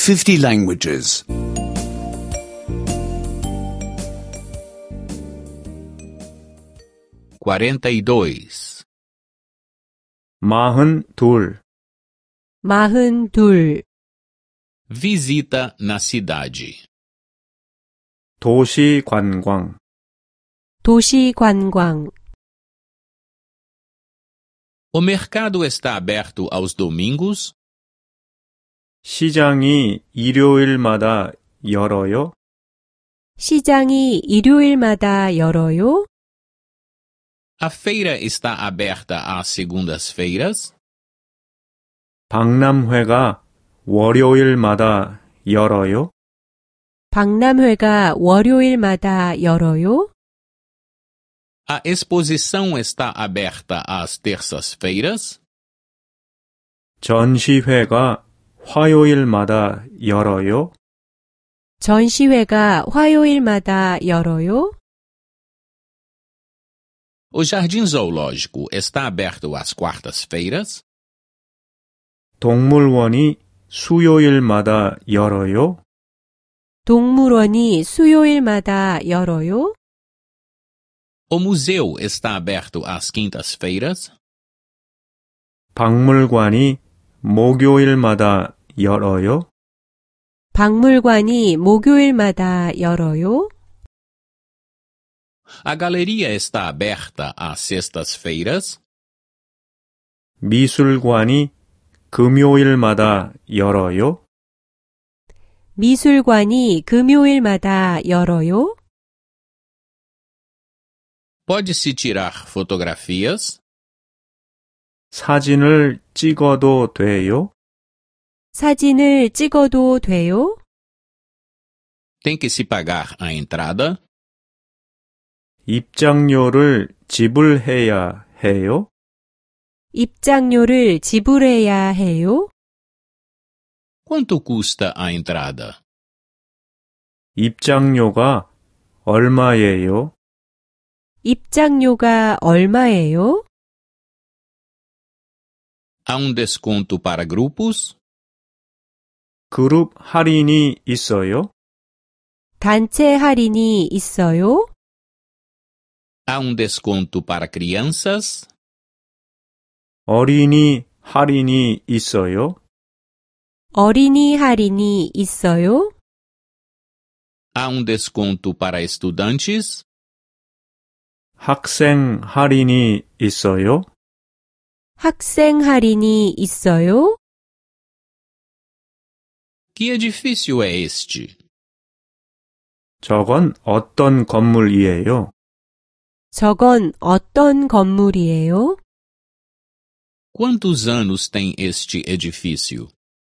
50 languages. 42. 42. 42. Visita na cidade. 도시 관광. 도시 관광. O mercado está aberto aos domingos? 시장이 일요일마다 열어요? 시장이 일요일마다 열어요? A feira está aberta às segundas-feiras? 박람회가 월요일마다 열어요? 박람회가 월요일마다 열어요? A exposição está aberta às terças-feiras? 전시회가 화요일마다 열어요? 전시회가 화요일마다 열어요? O jardim zoológico está aberto às quartas-feiras? 동물원이 수요일마다 열어요? 동물원이 수요일마다 열어요? O museu está aberto às quintas-feiras? 박물관이 목요일마다 열어요? 박물관이 목요일마다 열어요? A galeria está aberta às sextas-feiras? 미술관이 금요일마다 열어요? 미술관이 금요일마다 열어요? Pode-se tirar fotografias? 사진을 찍어도 돼요? 사진을 찍어도 돼요? Tem que se pagar a entrada? 입장료를 지불해야 해요? 입장료를 지불해야 해요? Quanto custa a entrada? 입장료가 얼마예요? 입장료가 얼마예요? Há desconto para grupos? 그룹 할인이 있어요? 단체 할인이 있어요? Há desconto para crianças? 어린이 할인이 있어요? 어린이 할인이 있어요? Há desconto para estudantes? 학생 할인이 있어요? 학생 할인이 있어요? Que edifício é este? 저건 어떤 건물이에요? 저건 어떤 건물이에요? Quantos anos tem este edifício?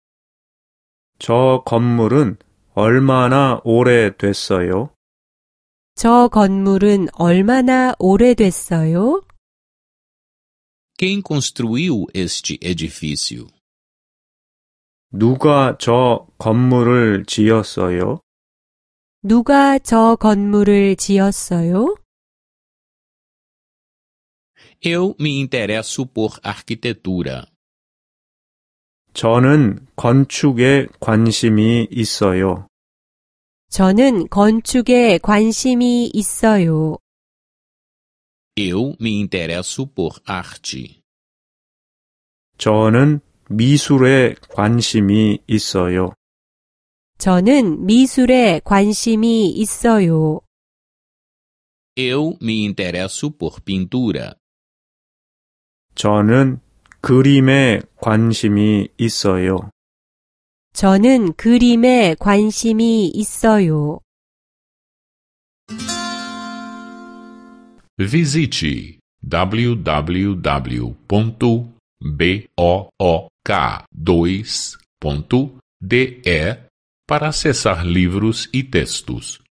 저 건물은 얼마나 오래됐어요? 저 건물은 얼마나 오래됐어요? Quem construiu este edifício? 누가 저 건물을 지었어요? 누가 저 건물을 지었어요? Eu me interesso por arquitetura. 저는 건축에 관심이 있어요. 저는 건축에 관심이 있어요. Eu me interesso por arte. 저는 미술에 관심이 있어요. 저는 미술에 관심이 있어요. Eu me interesso por pintura. 저는 그림에 관심이 있어요. 저는 그림에 관심이 있어요. Visite www.book2.de para acessar livros e textos.